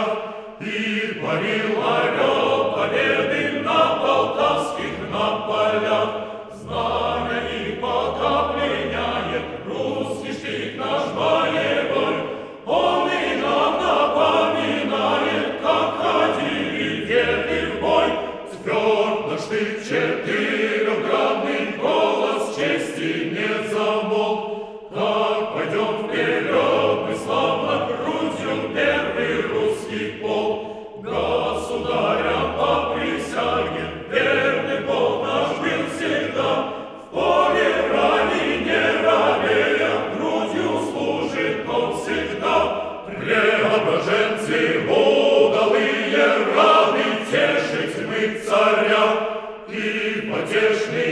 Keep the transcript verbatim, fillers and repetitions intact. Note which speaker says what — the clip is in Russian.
Speaker 1: полях, и парил орел победы на полтавских на полях. Знамя их пока пленяет русский штык наш боевой. Он и нам напоминает, как ходили деды в бой. Тверд наш штык четырехградный, голос чести не замолк. Как пойдем вперед, мы славно грудью первый русский полк. Государям по присяге верный Бог наш был всегда. В поле рани не робея, грудью служит он всегда. Преображенцы удалые, рады тешить мы царя, и потешный